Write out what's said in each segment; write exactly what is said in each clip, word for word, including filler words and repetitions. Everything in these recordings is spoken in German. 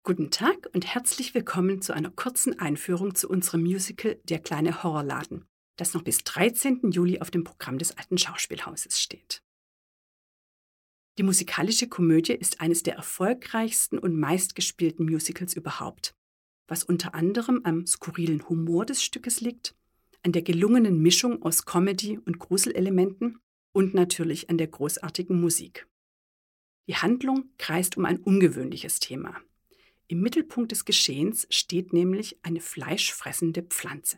Guten Tag und herzlich willkommen zu einer kurzen Einführung zu unserem Musical Der kleine Horrorladen, das noch bis dreizehnten Juli auf dem Programm des Alten Schauspielhauses steht. Die musikalische Komödie ist eines der erfolgreichsten und meistgespielten Musicals überhaupt, was unter anderem am skurrilen Humor des Stückes liegt, an der gelungenen Mischung aus Comedy und Gruselelementen und natürlich an der großartigen Musik. Die Handlung kreist um ein ungewöhnliches Thema. Im Mittelpunkt des Geschehens steht nämlich eine fleischfressende Pflanze.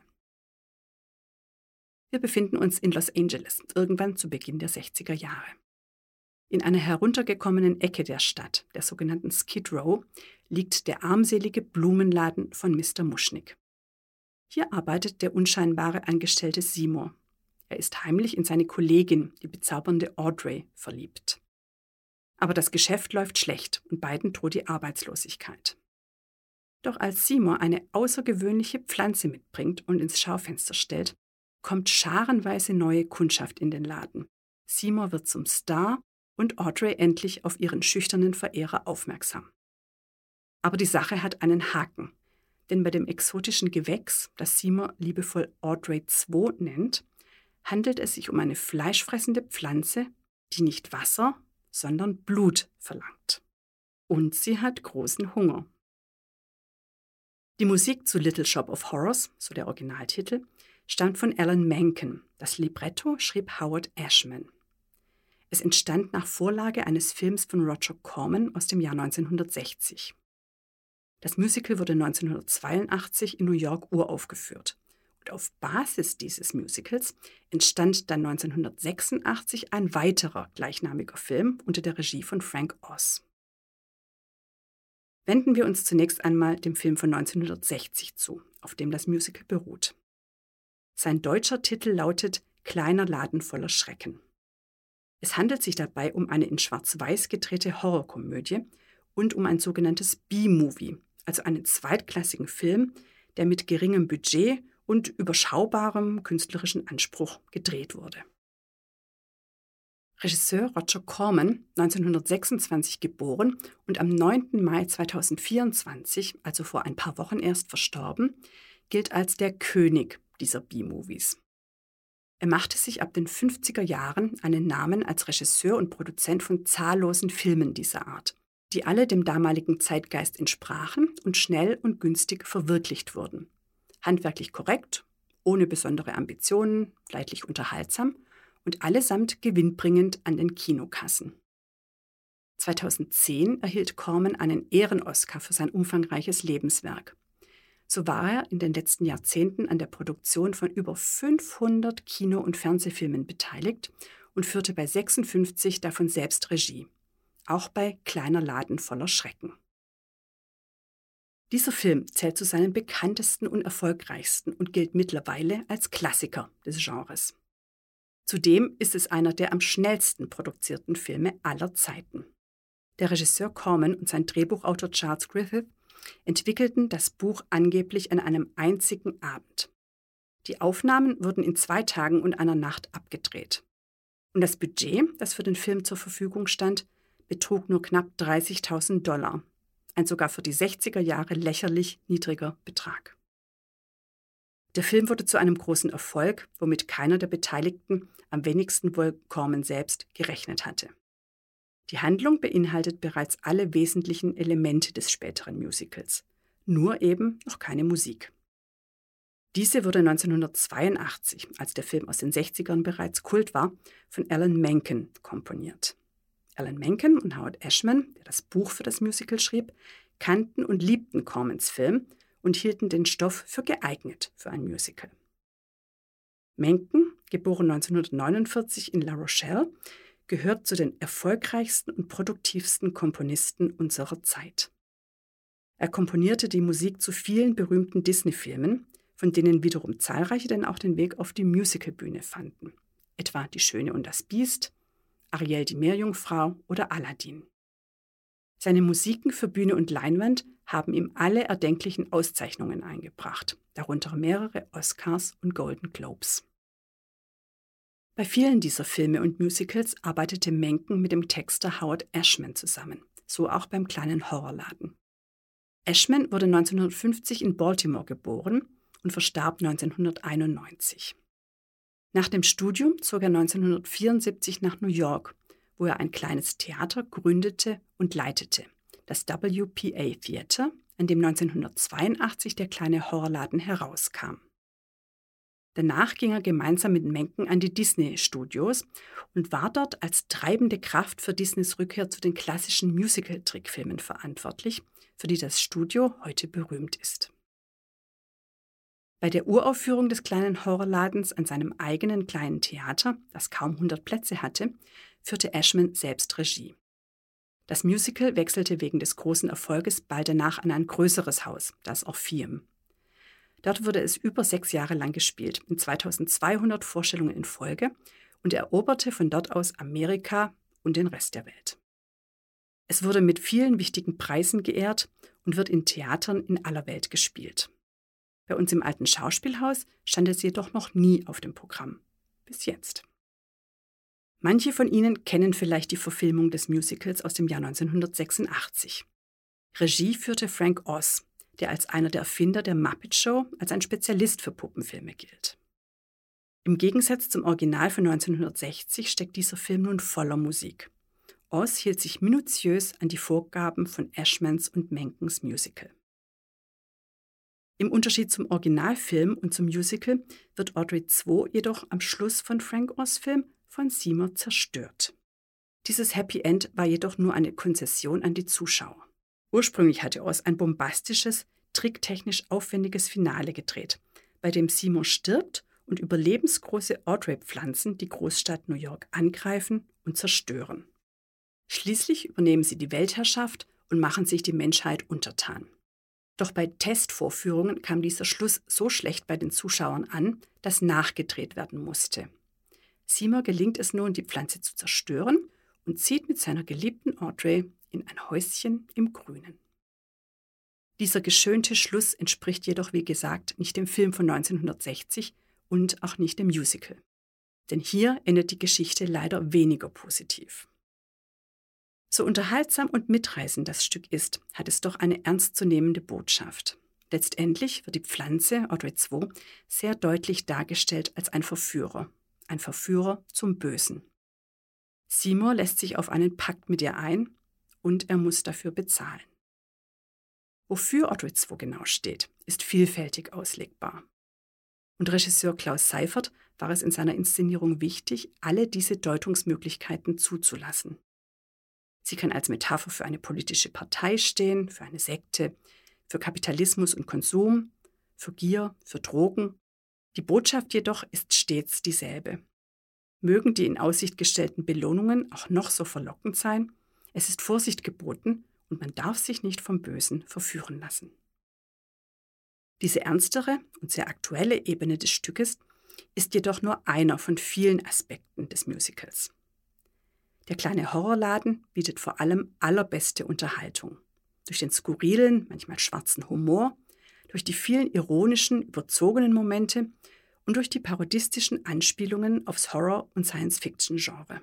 Wir befinden uns in Los Angeles, irgendwann zu Beginn der sechziger Jahre. In einer heruntergekommenen Ecke der Stadt, der sogenannten Skid Row, liegt der armselige Blumenladen von Mister Muschnick. Hier arbeitet der unscheinbare Angestellte Seymour. Er ist heimlich in seine Kollegin, die bezaubernde Audrey, verliebt. Aber das Geschäft läuft schlecht und beiden droht die Arbeitslosigkeit. Doch als Seymour eine außergewöhnliche Pflanze mitbringt und ins Schaufenster stellt, kommt scharenweise neue Kundschaft in den Laden. Seymour wird zum Star und Audrey endlich auf ihren schüchternen Verehrer aufmerksam. Aber die Sache hat einen Haken, denn bei dem exotischen Gewächs, das Seymour liebevoll Audrey zwei nennt, handelt es sich um eine fleischfressende Pflanze, die nicht Wasser, sondern Blut verlangt. Und sie hat großen Hunger. Die Musik zu Little Shop of Horrors, so der Originaltitel, stammt von Alan Menken. Das Libretto schrieb Howard Ashman. Es entstand nach Vorlage eines Films von Roger Corman aus dem Jahr neunzehnhundertsechzig. Das Musical wurde neunzehnhundertzweiundachtzig in New York uraufgeführt. Und auf Basis dieses Musicals entstand dann neunzehnhundertsechsundachtzig ein weiterer gleichnamiger Film unter der Regie von Frank Oz. Wenden wir uns zunächst einmal dem Film von neunzehnhundertsechzig zu, auf dem das Musical beruht. Sein deutscher Titel lautet Kleiner Laden voller Schrecken. Es handelt sich dabei um eine in Schwarz-Weiß gedrehte Horrorkomödie und um ein sogenanntes B-Movie, also einen zweitklassigen Film, der mit geringem Budget und überschaubarem künstlerischen Anspruch gedreht wurde. Regisseur Roger Corman, neunzehnhundertsechsundzwanzig geboren und am neunten Mai zweitausendvierundzwanzig, also vor ein paar Wochen erst verstorben, gilt als der König dieser B-Movies. Er machte sich ab den fünfziger Jahren einen Namen als Regisseur und Produzent von zahllosen Filmen dieser Art, die alle dem damaligen Zeitgeist entsprachen und schnell und günstig verwirklicht wurden. Handwerklich korrekt, ohne besondere Ambitionen, leidlich unterhaltsam und allesamt gewinnbringend an den Kinokassen. zweitausendzehn erhielt Corman einen Ehren-Oscar für sein umfangreiches Lebenswerk. So war er in den letzten Jahrzehnten an der Produktion von über fünfhundert Kino- und Fernsehfilmen beteiligt und führte bei sechsundfünfzig davon selbst Regie. Auch bei Kleiner Laden voller Schrecken. Dieser Film zählt zu seinen bekanntesten und erfolgreichsten und gilt mittlerweile als Klassiker des Genres. Zudem ist es einer der am schnellsten produzierten Filme aller Zeiten. Der Regisseur Corman und sein Drehbuchautor Charles Griffith entwickelten das Buch angeblich an einem einzigen Abend. Die Aufnahmen wurden in zwei Tagen und einer Nacht abgedreht. Und das Budget, das für den Film zur Verfügung stand, betrug nur knapp dreißigtausend Dollar. Ein sogar für die sechziger Jahre lächerlich niedriger Betrag. Der Film wurde zu einem großen Erfolg, womit keiner der Beteiligten, am wenigsten wohl Corman selbst, gerechnet hatte. Die Handlung beinhaltet bereits alle wesentlichen Elemente des späteren Musicals, nur eben noch keine Musik. Diese wurde neunzehnhundertzweiundachtzig, als der Film aus den sechzigern bereits Kult war, von Alan Menken komponiert. Alan Menken und Howard Ashman, der das Buch für das Musical schrieb, kannten und liebten Cormans Film und hielten den Stoff für geeignet für ein Musical. Menken, geboren neunzehnhundertneunundvierzig in La Rochelle, gehört zu den erfolgreichsten und produktivsten Komponisten unserer Zeit. Er komponierte die Musik zu vielen berühmten Disney-Filmen, von denen wiederum zahlreiche dann auch den Weg auf die Musicalbühne fanden, etwa Die Schöne und das Biest, Ariel die Meerjungfrau oder Aladdin. Seine Musiken für Bühne und Leinwand haben ihm alle erdenklichen Auszeichnungen eingebracht, darunter mehrere Oscars und Golden Globes. Bei vielen dieser Filme und Musicals arbeitete Menken mit dem Texter Howard Ashman zusammen, so auch beim kleinen Horrorladen. Ashman wurde neunzehnhundertfünfzig in Baltimore geboren und verstarb neunzehnhunderteinundneunzig. Nach dem Studium zog er neunzehnhundertvierundsiebzig nach New York, wo er ein kleines Theater gründete und leitete, das W P A Theater, an dem neunzehnhundertzweiundachtzig der kleine Horrorladen herauskam. Danach ging er gemeinsam mit Menken an die Disney-Studios und war dort als treibende Kraft für Disneys Rückkehr zu den klassischen Musical-Trickfilmen verantwortlich, für die das Studio heute berühmt ist. Bei der Uraufführung des kleinen Horrorladens an seinem eigenen kleinen Theater, das kaum hundert Plätze hatte, führte Ashman selbst Regie. Das Musical wechselte wegen des großen Erfolges bald danach an ein größeres Haus, das Orpheum. Dort wurde es über sechs Jahre lang gespielt, in zweitausendzweihundert Vorstellungen in Folge, und eroberte von dort aus Amerika und den Rest der Welt. Es wurde mit vielen wichtigen Preisen geehrt und wird in Theatern in aller Welt gespielt. Bei uns im alten Schauspielhaus stand es jedoch noch nie auf dem Programm. Bis jetzt. Manche von Ihnen kennen vielleicht die Verfilmung des Musicals aus dem Jahr neunzehnhundertsechsundachtzig. Regie führte Frank Oz, der als einer der Erfinder der Muppet Show als ein Spezialist für Puppenfilme gilt. Im Gegensatz zum Original von neunzehnhundertsechzig steckt dieser Film nun voller Musik. Oz hielt sich minutiös an die Vorgaben von Ashmans und Menkens Musical. Im Unterschied zum Originalfilm und zum Musical wird Audrey zwei jedoch am Schluss von Frank Oz' Film von Seymour zerstört. Dieses Happy End war jedoch nur eine Konzession an die Zuschauer. Ursprünglich hatte Oz ein bombastisches, tricktechnisch aufwendiges Finale gedreht, bei dem Seymour stirbt und überlebensgroße Audrey-Pflanzen die Großstadt New York angreifen und zerstören. Schließlich übernehmen sie die Weltherrschaft und machen sich die Menschheit untertan. Doch bei Testvorführungen kam dieser Schluss so schlecht bei den Zuschauern an, dass nachgedreht werden musste. Seymour gelingt es nun, die Pflanze zu zerstören und zieht mit seiner geliebten Audrey in ein Häuschen im Grünen. Dieser geschönte Schluss entspricht jedoch, wie gesagt, nicht dem Film von neunzehnhundertsechzig und auch nicht dem Musical. Denn hier endet die Geschichte leider weniger positiv. So unterhaltsam und mitreißend das Stück ist, hat es doch eine ernstzunehmende Botschaft. Letztendlich wird die Pflanze, Audrey zwei, sehr deutlich dargestellt als ein Verführer. Ein Verführer zum Bösen. Seymour lässt sich auf einen Pakt mit ihr ein und er muss dafür bezahlen. Wofür Audrey zwei genau steht, ist vielfältig auslegbar. Und Regisseur Klaus Seifert war es in seiner Inszenierung wichtig, alle diese Deutungsmöglichkeiten zuzulassen. Sie kann als Metapher für eine politische Partei stehen, für eine Sekte, für Kapitalismus und Konsum, für Gier, für Drogen. Die Botschaft jedoch ist stets dieselbe. Mögen die in Aussicht gestellten Belohnungen auch noch so verlockend sein, es ist Vorsicht geboten und man darf sich nicht vom Bösen verführen lassen. Diese ernstere und sehr aktuelle Ebene des Stückes ist jedoch nur einer von vielen Aspekten des Musicals. Der kleine Horrorladen bietet vor allem allerbeste Unterhaltung. Durch den skurrilen, manchmal schwarzen Humor, durch die vielen ironischen, überzogenen Momente und durch die parodistischen Anspielungen aufs Horror- und Science-Fiction-Genre.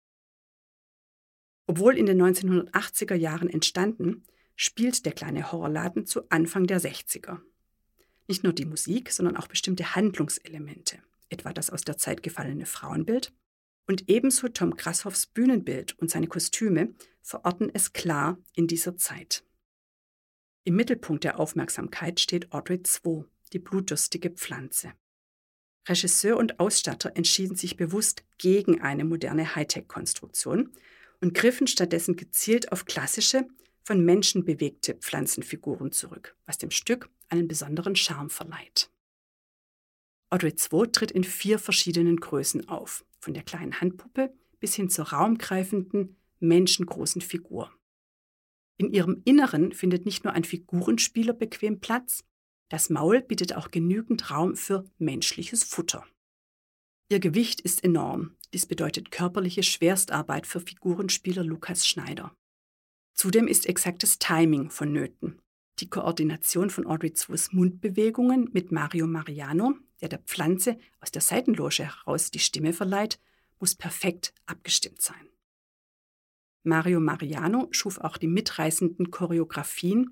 Obwohl in den neunzehnhundertachtziger Jahren entstanden, spielt der kleine Horrorladen zu Anfang der sechziger. Nicht nur die Musik, sondern auch bestimmte Handlungselemente, etwa das aus der Zeit gefallene Frauenbild, und ebenso Tom Grashoffs Bühnenbild und seine Kostüme verorten es klar in dieser Zeit. Im Mittelpunkt der Aufmerksamkeit steht Audrey zwei, die blutdürstige Pflanze. Regisseur und Ausstatter entschieden sich bewusst gegen eine moderne Hightech-Konstruktion und griffen stattdessen gezielt auf klassische, von Menschen bewegte Pflanzenfiguren zurück, was dem Stück einen besonderen Charme verleiht. Audrey zwei tritt in vier verschiedenen Größen auf, von der kleinen Handpuppe bis hin zur raumgreifenden, menschengroßen Figur. In ihrem Inneren findet nicht nur ein Figurenspieler bequem Platz, das Maul bietet auch genügend Raum für menschliches Futter. Ihr Gewicht ist enorm, dies bedeutet körperliche Schwerstarbeit für Figurenspieler Lukas Schneider. Zudem ist exaktes Timing vonnöten. Die Koordination von Audrey zweis Mundbewegungen mit Mario Mariano, der der Pflanze aus der Seitenloge heraus die Stimme verleiht, muss perfekt abgestimmt sein. Mario Mariano schuf auch die mitreißenden Choreografien,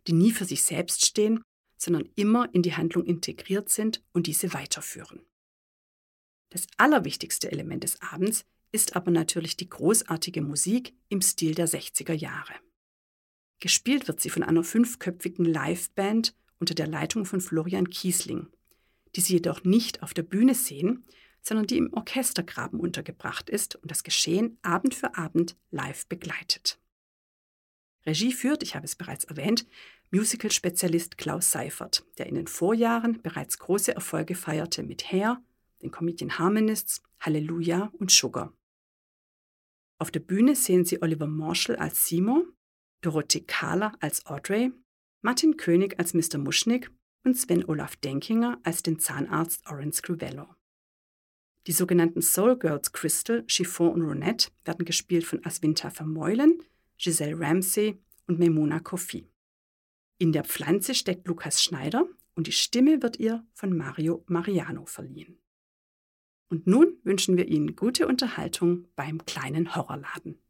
die nie für sich selbst stehen, sondern immer in die Handlung integriert sind und diese weiterführen. Das allerwichtigste Element des Abends ist aber natürlich die großartige Musik im Stil der sechziger Jahre. Gespielt wird sie von einer fünfköpfigen Liveband unter der Leitung von Florian Kiesling, die Sie jedoch nicht auf der Bühne sehen, sondern die im Orchestergraben untergebracht ist und das Geschehen Abend für Abend live begleitet. Regie führt, ich habe es bereits erwähnt, Musical-Spezialist Klaus Seifert, der in den Vorjahren bereits große Erfolge feierte mit Hair, den Comedian Harmonists, Halleluja und Sugar. Auf der Bühne sehen Sie Oliver Marshall als Simo, Dorothee Kahler als Audrey, Martin König als Mister Muschnick und Sven Olaf Denkinger als den Zahnarzt Oren Scrivello. Die sogenannten Soul Girls Crystal, Chiffon und Ronette werden gespielt von Aswinta Vermeulen, Giselle Ramsey und Memuna Kofi. In der Pflanze steckt Lukas Schneider und die Stimme wird ihr von Mario Mariano verliehen. Und nun wünschen wir Ihnen gute Unterhaltung beim kleinen Horrorladen.